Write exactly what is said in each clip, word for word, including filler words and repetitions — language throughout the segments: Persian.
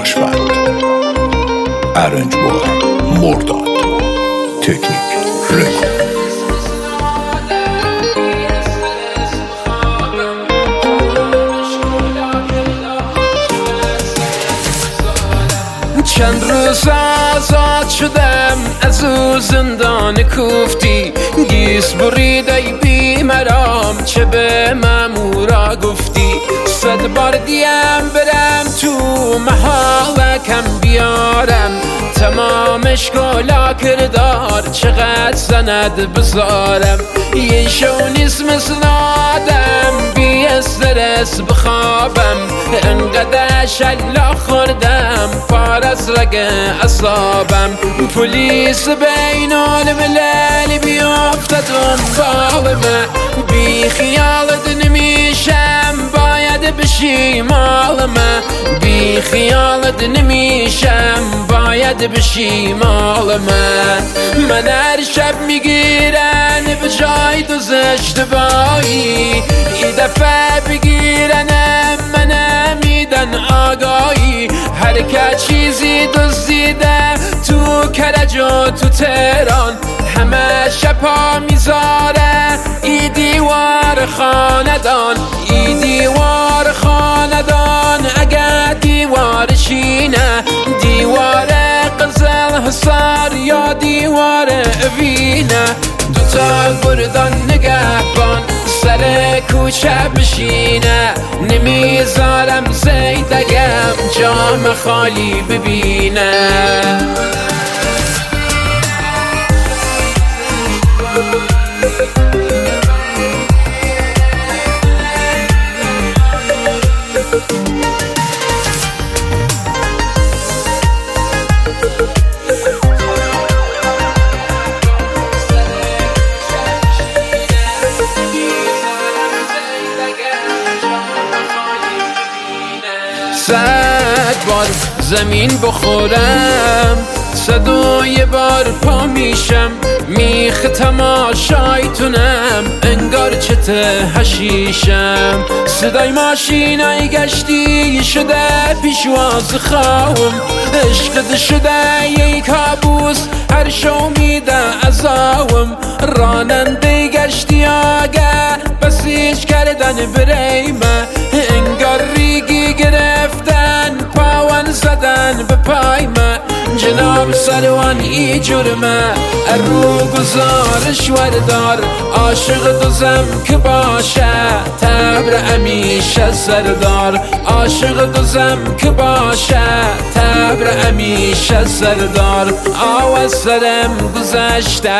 لاجورد، ارنجبار مرداد، تکنیک رکورد. چند روز آزاد شدم از او زندان کوفتی، گیس برید ای بی مرام چه به مامورا گفتی. صد بار دیم برم تو محالکم بیارم، تمامش گلا کردار چقدر زند بزارم. یه شو نیست مثل آدم بی استرس بخوابم، انقدر شلا خوردم پار از رگ اصابم. پلیس بین الملل بیافته دنبال من، بی خیالت نمیشم باید بشی مال من. بی خیالت نمیشم باید بشی مال من. من هر شب میگیرن به جای دوز اشتباهی، ای دفعه بگیرنم منم میدن آگاهی. هر که چیزی دزدیده تو کرج و تو تهران، همه شپا میذاره ای دیوار خاندان. ای دیوار خاندان اگر دیوارشینه، دیوار قزل حصار یا دیوار اوینه. دوتا گردان نگهبان سر کوچه بشینه، نمیذارم زیدگم جام خالی ببینه. صد بار زمین بخورم، صد و یه بار پا میشم، میخ تماشایتونم انگار چته حشیشم. صدای ماشینای گشتی شده پیشواز خواهم، عشقت شده یه کابوس هر شو میده عذابم. راننده گشتی آگه بسیج کردن بریمه، انگار ریگی گرفتن پاون زدن به پای من. جناب سروان ای جرمه رو گزارش وردار، عاشق دوزم که باشه تبر امیشه سردار. عاشق دوزم که باشه تبر امیشه سردار. آواز سرم گذشته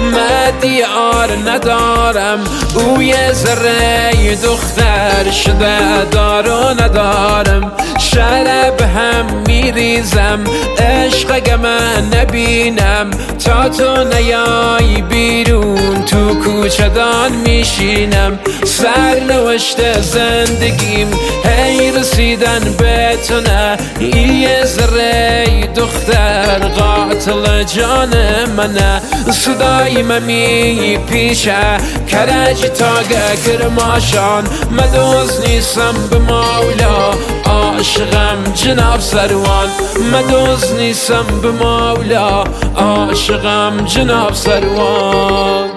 مدیار ندارم، او یه ذره دختر شده دار و ندارم. شرب هم میریزم عشق من نبینم، تا تو نیای بیرون تو کوچه دان میشینم. سرنوشت زندگیم هی رسیدن به تو نه، یه ذره دختر قاتل جان منه. صدای من می پیشه کرج تا کرماشان، مدوز نیستم به مولا عاشقم جناب سروان. مدوز نیستم به مولا عاشقم جناب سروان.